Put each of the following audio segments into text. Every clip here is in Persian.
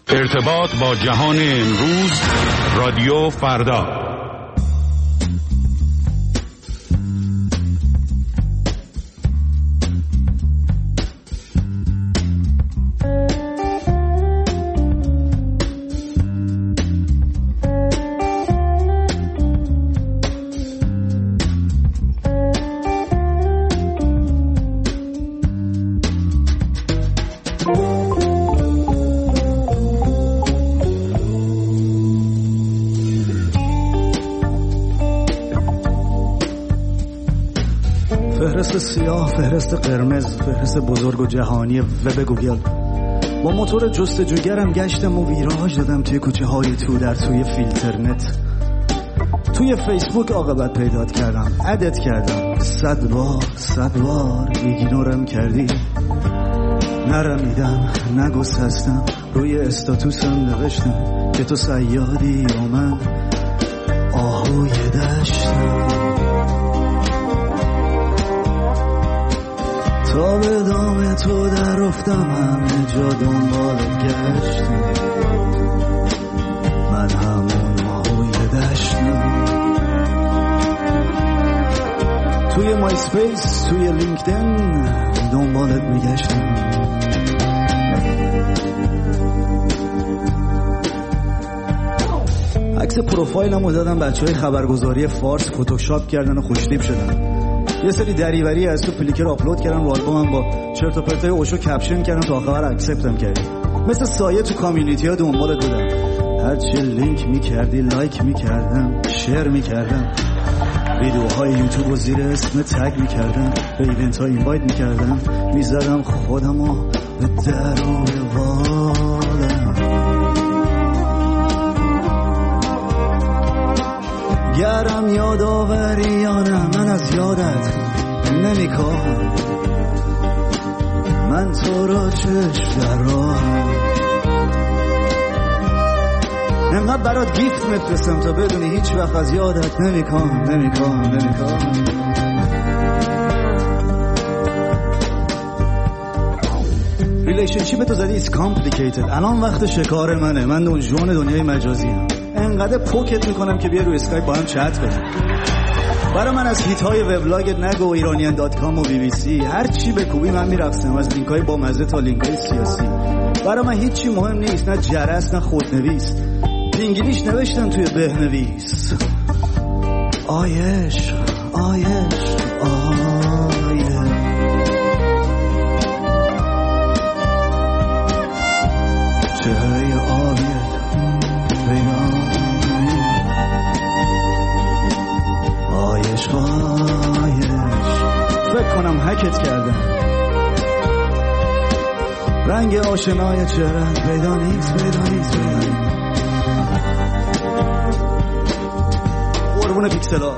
ارتباط با جهان امروز، رادیو فردا. فهرست سیاه، فهرست قرمز، فهرست بزرگ و جهانی وب گوگل. با موتور جستجوگرم گشتم و ویراژ دادم توی کوچه های تو در توی فیلترنت. توی فیسبوک عاقبت پیدات کردم، ادت کردم، 100 بار ایگنورم کردی. نرمیدم، نگسستم، روی استاتوسم نوشتم که تو صیادی و من آهوی دشتم. تا به دام تو در افتم، همه جا دنبالت گشتم، من همون آهوی دشتم. توی مای سپیس، توی لینکدین دنبالت میگشتم. عکس پروفایلمو دادم بچهای خبرگزاری فارس، فتوشاپ کردن و خوشتیپ شدن. یه سری دریوری از تو پلیکر آپلود کردم رو آلبومم، با چرت و پرتای اوشو کپشن کردم تا آخر اکسپتم کردی. مثل سایه تو کامیونیتی ها دنبالت بودم، هرچی لینک میکردی لایک میکردم، شیر میکردم، ویدیوهای یوتیوب و زیر اسم تگ میکردم، به ایونت ها اینوایت میکردم، میزدم خودمو به در و بالم. گرم یادآوری یا نه، من از یادت نمیکنم، من تو را چشم در راهم. انقدر برات گیفت میفرستم تا بدونی هیچ وقت از یادت نمیکنم. ریلیشنشیپ تو زدی is complicated. الان وقت شکار منه، من دنجون دنیای مجازی هم. انقدر پوکت میکنم که بیا روی اسکایپ با هم چت کنیم. برای من از هیت های وبلاگت نگو، iranian.com و BBC، هر چی بکوبی من میرقصم، از لینک های با مزه تا لینک های سیاسی. برای من هیچی مهم نیست، نه جرس نه خودنویس، انگلیش نوشتم توی بهنویس. آیش چهره آبیت پیدا، آیش فکر کنم هکت کردم، رنگ آشنای چهره پیدا نیست. قربون پیکسلا.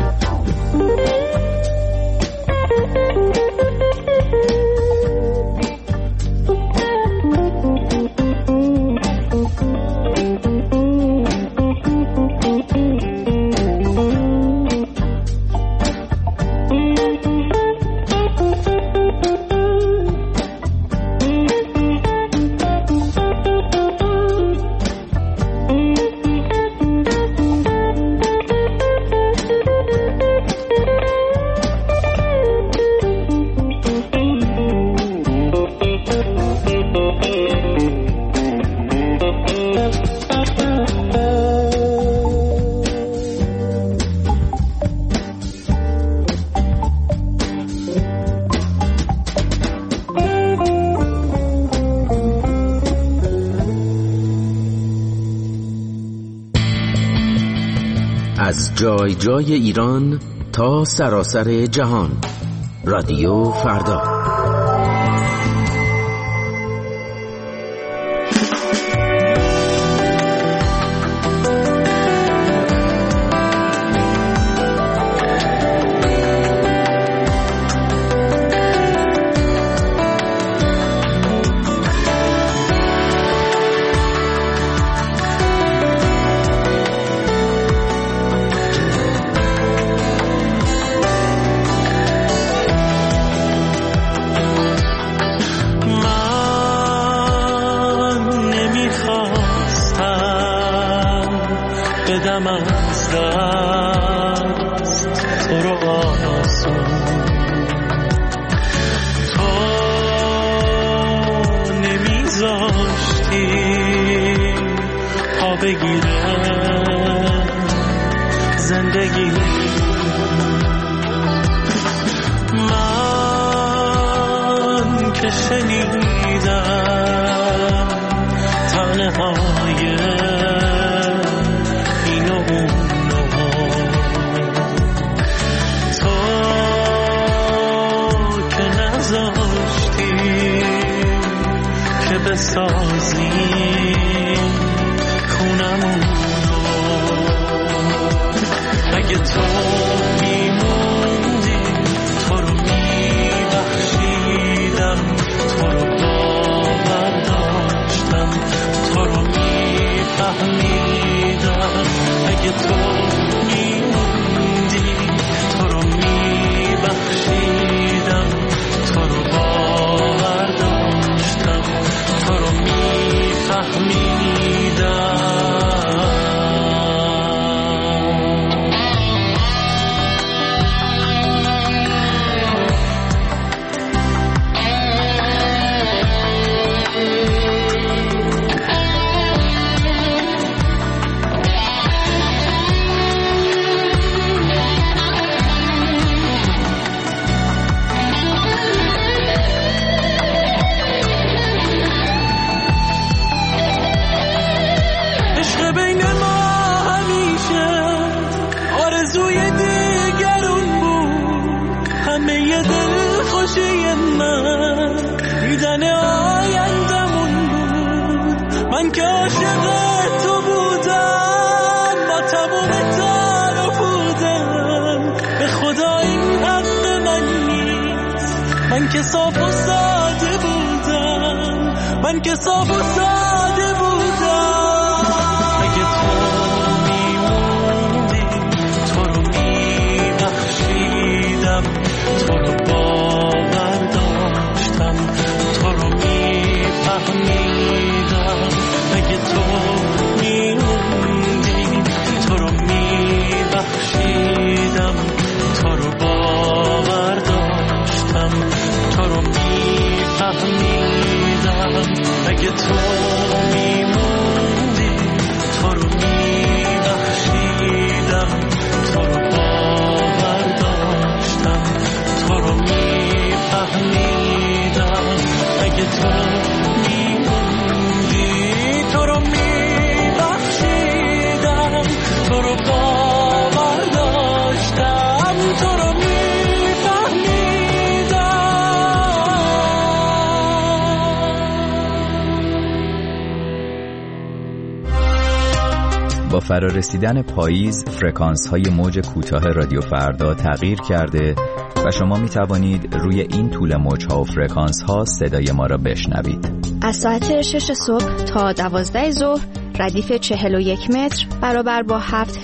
از جای جای ایران تا سراسر جهان، رادیو فردا. بدم از دست تو رو آسون. تو نمیذاشتی پا بگیره زندگی. من که شنیدم تنهای این و اونو، تو که نذاشتی که بسازی خونمونو. اگه تو میموندی تو رو میبخشیدم، تو رو باور داشتم، تو رو میفهمیدم. اگه تو میموندی تو رو میبخشیدم، تو رو باور داشتم، تو رو میفهمیدم. من که عاشق تو بودم با تمام تن و پودم، به خدا این حق من نیست. من که صاف و ساده بودم، من که صاف و ساده بودم. اگه تو میموندی تو رو میبخشیدم، تو رو باور داشتم، تو رو میفهمیدم. اگه تو میموندی تو رو میبخشیدم، تو رو باور داشتم، تو رو میفهمیدم. اگه تو میموندی تو رو میبخشیدم، تو رو باور داشتم، تو رو میفهمیدم. اگه تو تو رو میبخشیدم، تو رو باور داشتم، تو رو میفهمیدم. با فرارسیدن پاییز فرکانس‌های موج کوتاه رادیو فردا تغییر کرده و شما می توانید روی این طول موج‌ها و فرکانس‌ها صدای ما را بشنوید. از ساعت 6 صبح تا 12 ظهر ردیف 41 متر برابر با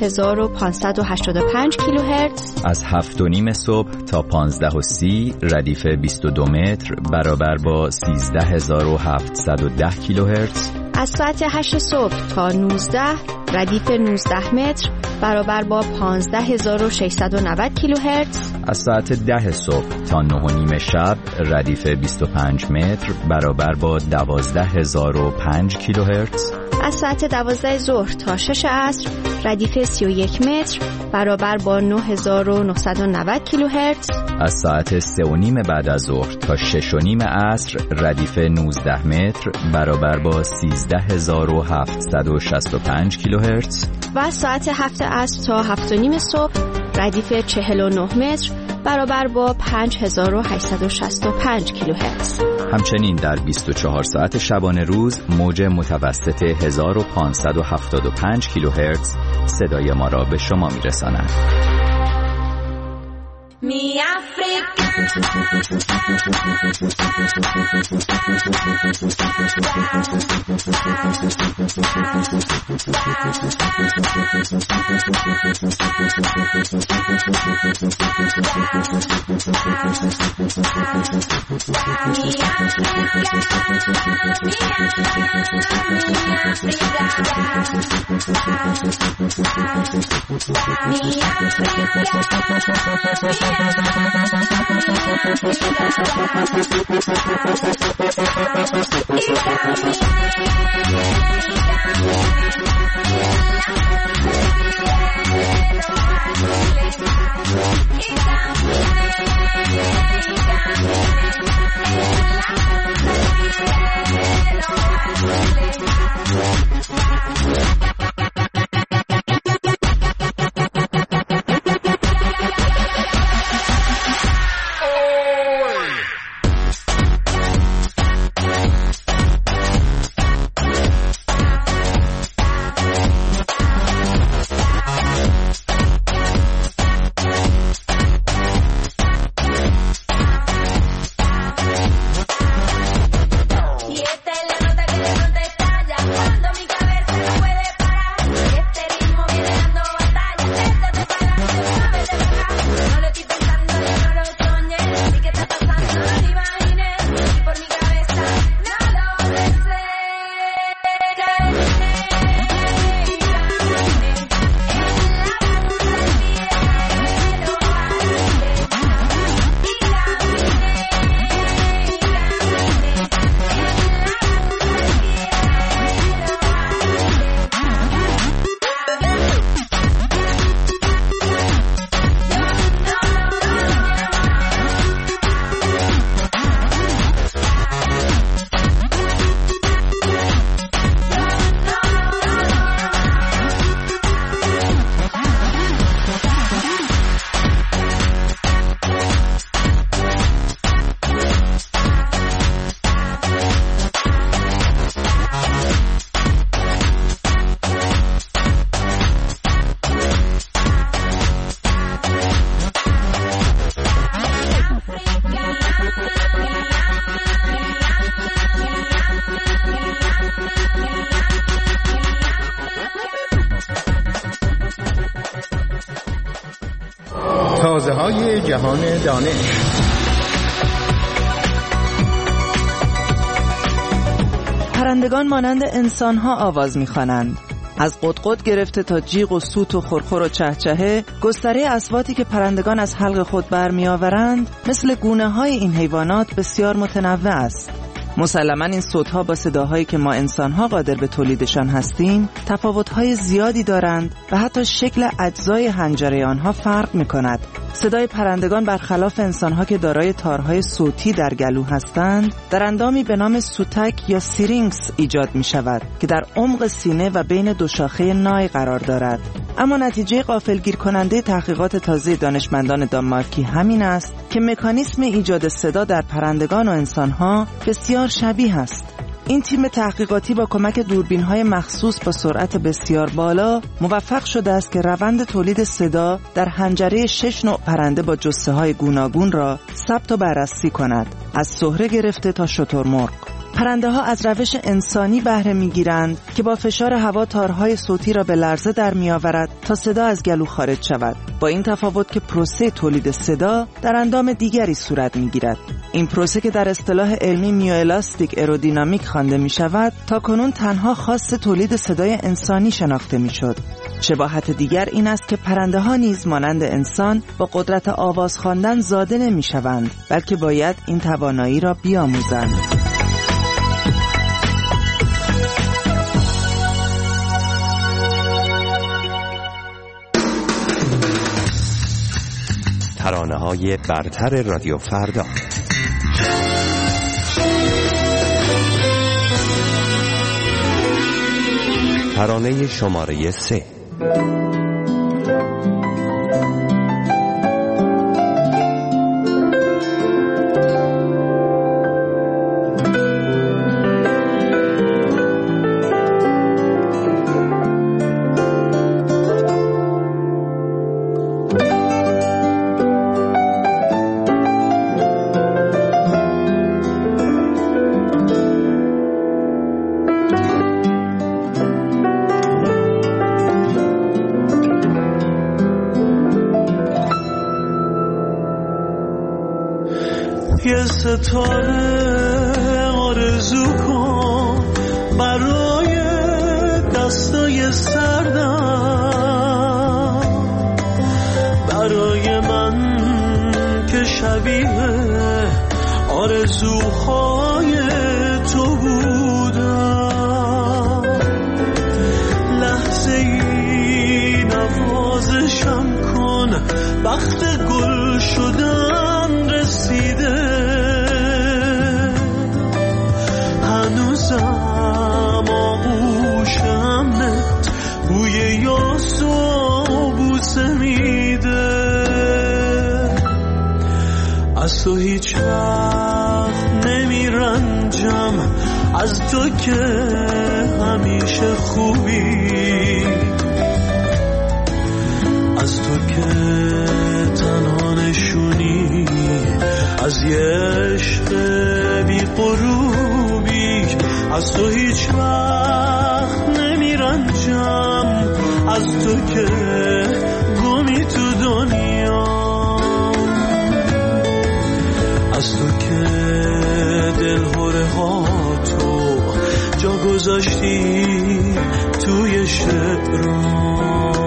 7585 کیلوهرتز. از 7:30 صبح تا 15:30 ردیف 22 متر برابر با 13710 کیلوهرتز. از ساعت 8 صبح تا 19 ردیف 19 متر برابر با 15690 کیلوهرتز. از ساعت 10 صبح تا 9:30 شب ردیف 25 متر برابر با 12005 کیلوهرتز. از ساعت 12 ظهر تا 6 عصر ردیف 31 متر برابر با 9990 کیلوهرتز. از ساعت 3:30 بعد از ظهر تا 6:30 عصر ردیف 19 متر برابر با 13765 کیلوهرتز. و از ساعت 7 عصر تا 7:30 صبح ردیف 49 متر برابر با 5865 کیلوهرتز. همچنین در 24 ساعت شبانه روز موج متوسط 1575 کیلوهرتز صدای ما را به شما میرساند. Mi Africa. تازه‌های جهان دانش. پرندگان مانند انسان‌ها آواز می‌خوانند. از قطقط گرفته تا جیغ و سوت و خرخر و چهچهه، گستره اصواتی که پرندگان از حلق خود برمی‌آورند مثل گونه‌های این حیوانات بسیار متنوع است. مسلماً این صوت‌ها با صداهایی که ما انسان‌ها قادر به تولیدشان هستیم تفاوت‌های زیادی دارند و حتی شکل اجزای حنجره آنها فرق می‌کند. صدای پرندگان برخلاف انسان‌ها که دارای تارهای صوتی در گلو هستند، در اندامی به نام سوتک یا سیرینکس ایجاد می‌شود که در عمق سینه و بین دو شاخه نای قرار دارد. اما نتیجه غافلگیر کننده تحقیقات تازه دانشمندان دانمارکی همین است که مکانیسم ایجاد صدا در پرندگان و انسان‌ها بسیار شبیه است. این تیم تحقیقاتی با کمک دوربین‌های مخصوص با سرعت بسیار بالا موفق شده است که روند تولید صدا در حنجره 6 نوع پرنده با جثه‌های گوناگون را ثبت و بررسی کند، از سهره گرفته تا شترمرغ. پرنده ها از روش انسانی بهره می‌گیرند که با فشار هوا تارهای صوتی را به لرزه در می‌آورد تا صدا از گلو خارج شود، با این تفاوت که پروسه تولید صدا در اندام دیگری صورت می‌گیرد. این پروسه که در اصطلاح علمی میوالاستیک ایرودینامیک خوانده می‌شود، تاکنون تنها خاص تولید صدای انسانی شناخته می‌شد. شباهت دیگر این است که پرنده ها نیز مانند انسان با قدرت آواز خواندن زاده نمی‌شوند، بلکه باید این توانایی را بیاموزند. ترانه‌های برتر رادیو فردا. ترانه شماره 3. یه ستاره آرزو کن برای دستای سردم، بوی یاس و بوسه میده. از تو هیچ وقت نمیرنجم، از تو که همیشه خوبی، از تو که تنها نشونی از یه عشق بی غروبی. از تو هیچ وقت نمیرنجم، از تو که گمی تو دنیا، از تو که دلهوره ها تو جا گذاشتی توی شعرام.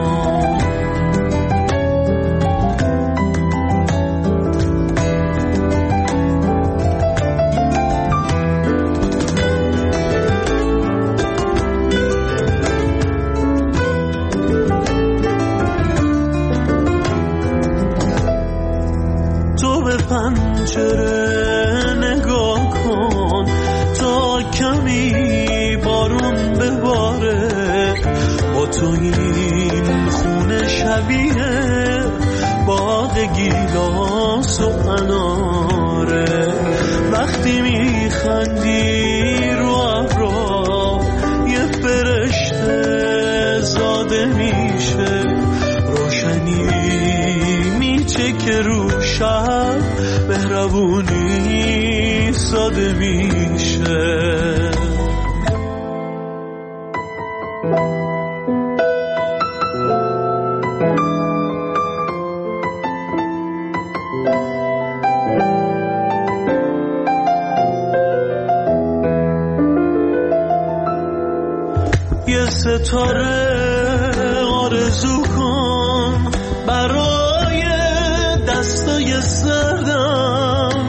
پنجره نگاه کن تا کمی بارون بباره، با تو این خونه شبیه باغ گیلاس و اناره. وقتی میخندی رو ابرا یه فرشته زاده میشه، روشنی میچه که رو شب مهربونی ساده میشه. یه ستاره آرزو کن برای دستای سردم،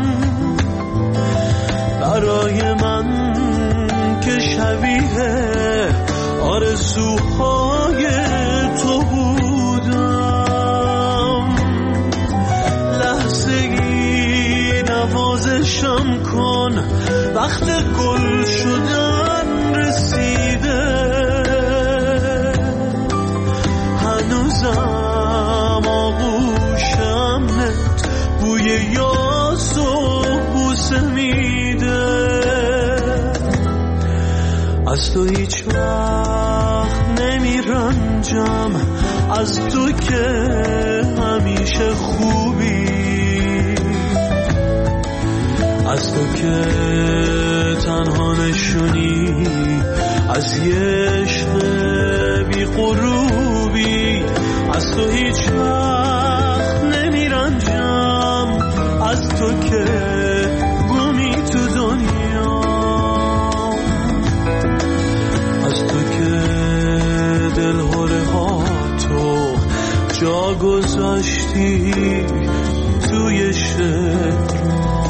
برای من که شبیه آرزوهای تو بودم. لحظه‌ای نوازشم کن، وقت گل شدن رسیده. هنوزم آغوشمت بوی یاس و بوسه میده. از تو هیچ وقت نمیرنجم، از تو که همیشه خوبی، از تو که تنها نشونی از یه عشق بی غروبی. از تو هیچ وقت نمیرنجم، از تو که گمی تو دنیا، از تو که دلهوره ها تو جا گذاشتی توی شعر.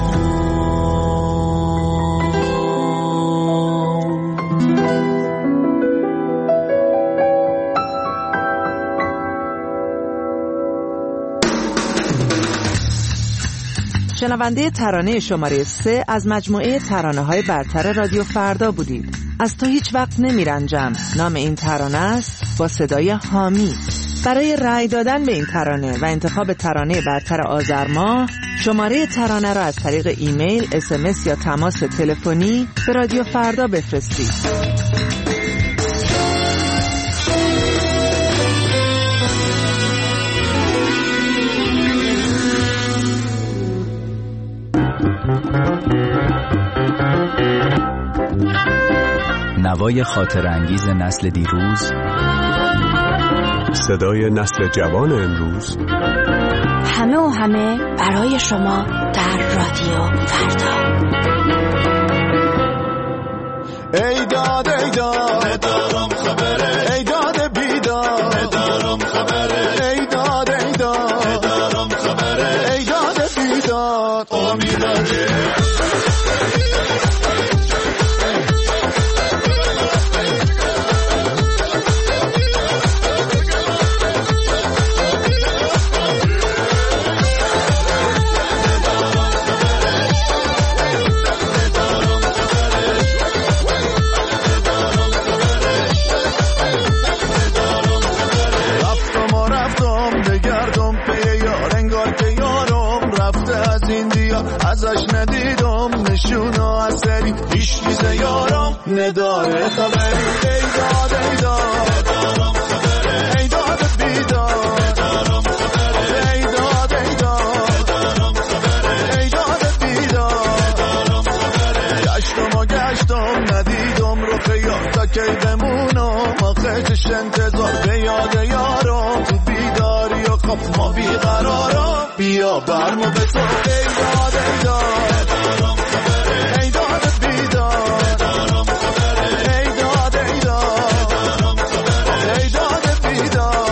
شنونده ترانه شماره 3 از مجموعه ترانه‌های برتر رادیو فردا بودید. از تو هیچ وقت نمیرنجم نام این ترانه است، با صدای حامی. برای رأی دادن به این ترانه و انتخاب ترانه برتر آذر ماه، شماره ترانه را از طریق ایمیل، SMS یا تماس تلفنی به رادیو فردا بفرستید. نوای خاطر انگیز نسل دیروز، صدای نسل جوان امروز، همه و همه برای شما در رادیو فردا. ای داد ای داد ندارم خبره، ای داد بیداد ندارم خبره، ای داد ای داد ندارم خبره، ای داد بیداد امیداره. ازش ندیدم نشون و اثری، هیچ چیز یارم نداره خبری. ای داد ای داد ای داد بیدار، ای داد ای داد ای داد بیدار. گشتم و گشتم ندیدم رو خیال تا کی بمونم، آخه چش انتظار به یاد یارم تو بیداری و خب ما بیقرارم. بیا برمو به تو ای داد ای داد ای داد بیدار، ای داد ای داد ای داد بیدار.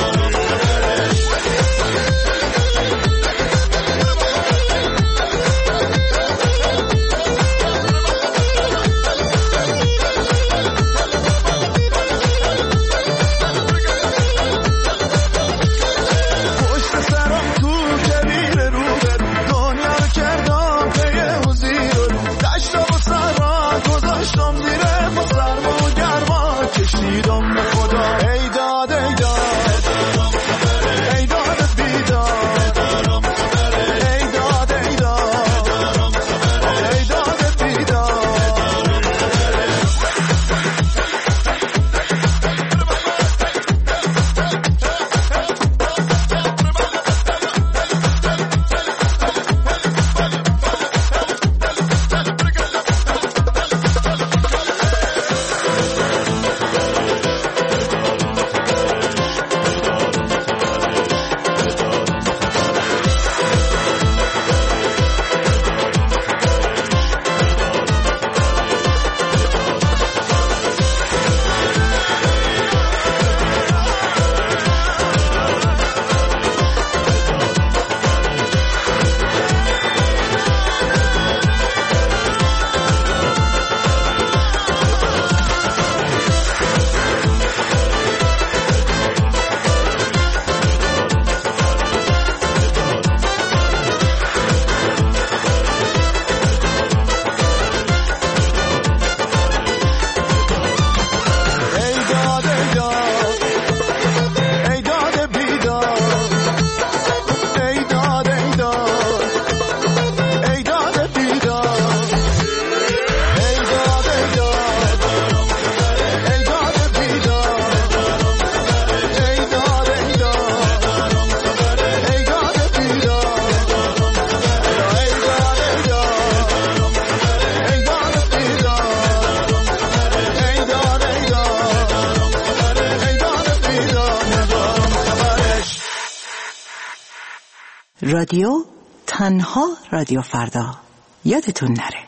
رادیو تنها رادیو فردا، یادتون نره.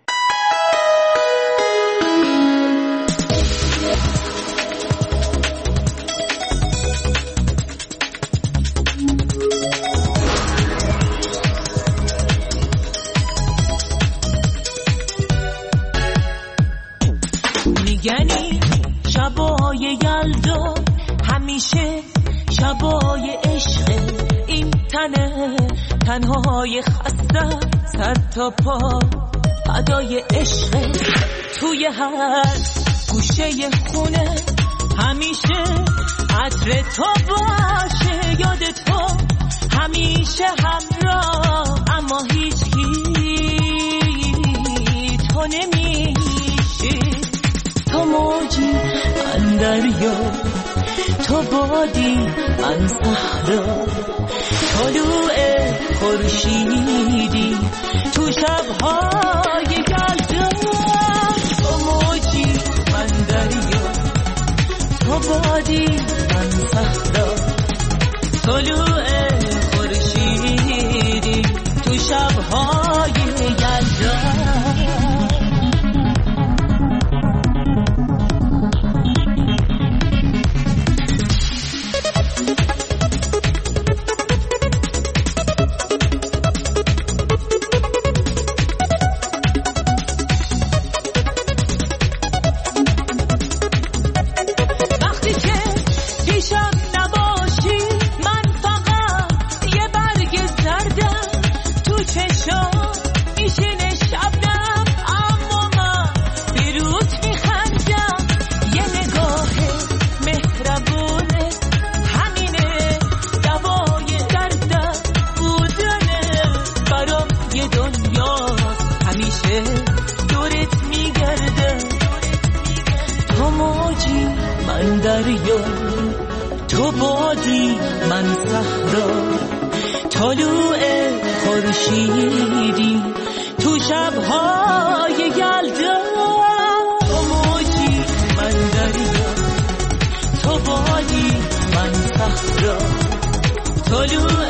میگنی شبای یلدا همیشه شبای عشق، این تنهای خسته سر تا پا فدای عشق. توی هر گوشه خونه همیشه عطر تو باشه، یاد تو همیشه همراه، اما هیچ تو نمیشه. تو موجی من دریا، تو بادی من صحرا، طلوع خورشیدی تو شب‌های یلدا. تو موجی من دریا، تو بادی من صحرا، طلوع خورشیدی تو شب‌های یلدا. وقتی که پیشم نباشی من فقط موجی من دریا، تو بادی من صحرا، طلوع خورشیدی تو شب‌های یلدا. تو موجی من دریا، تو بادی من صحرا، طلوع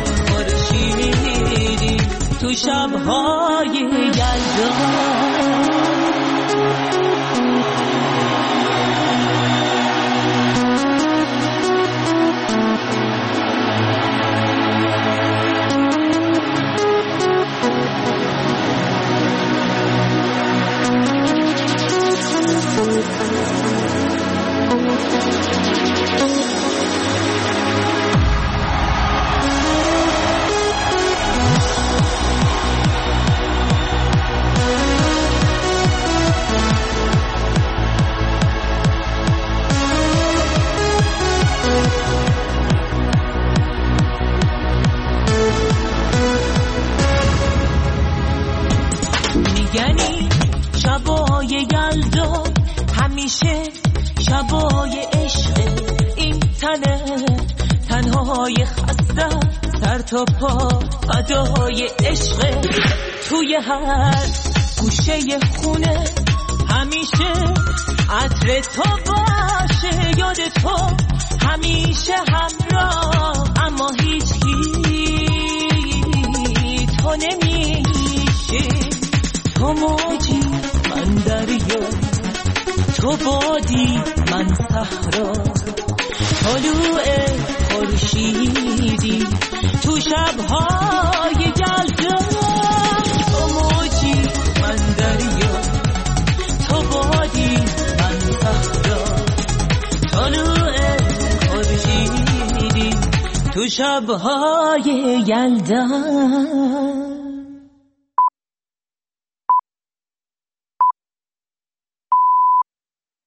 خورشیدی تو شب‌های یلدا. میگنی شبای یلدا همیشه شبای عشق، این تنهای خسته سر تا پا فدای عشق. توی هر گوشه خونه همیشه عطر تو باشه، یاد تو همیشه همراه، اما هیچ تو نمیشه. تو موجی من دریا، تو بادی من صحرا، طلوع خورشیدی تو شب‌های یلدا. تو موجی من دریا، تو بادی من صحرا، طلوع خورشیدی تو شب‌های یلدا.